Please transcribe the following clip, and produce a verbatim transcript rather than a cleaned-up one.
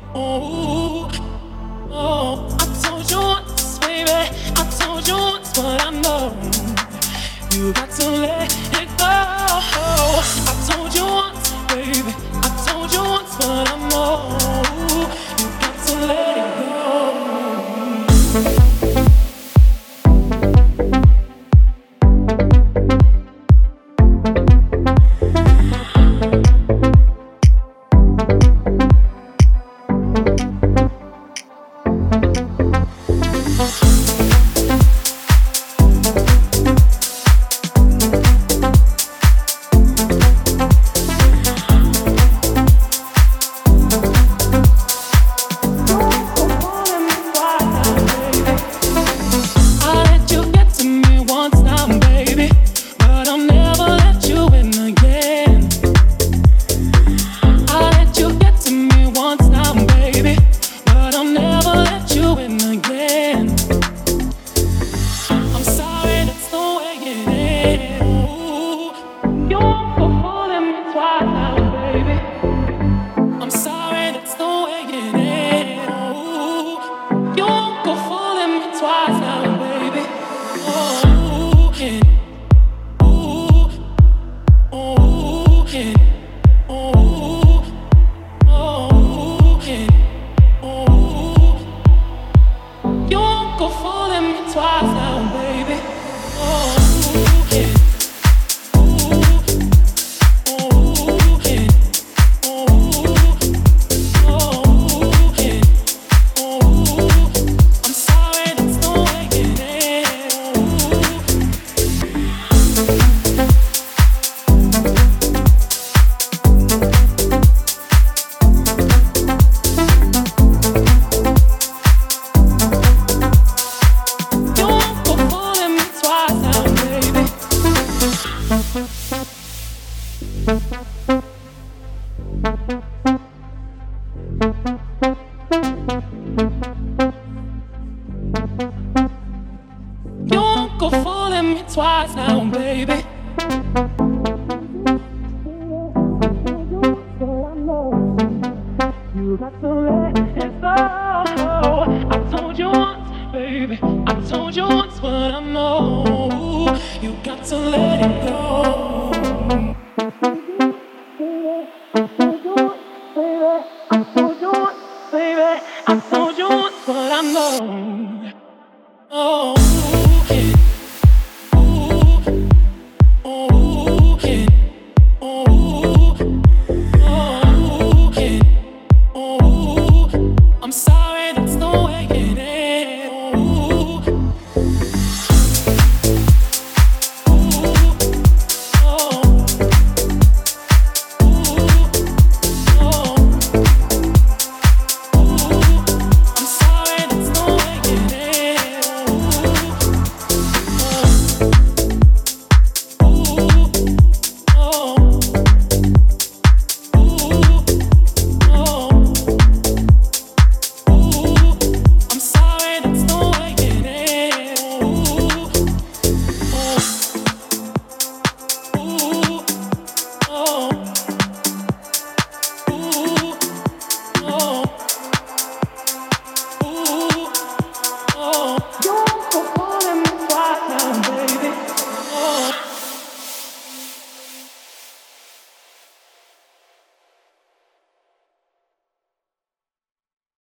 Oh, oh, I told you once, baby. I told you once, but I know you got to let it go. I told you once, baby. I told you once, but I know you got to let it go. Twice now, baby. You got to let it go. I told you once, baby. I told you once, but I know you got to let it go. I told you once, baby. I told you once, baby. I told you once, but I know. Oh.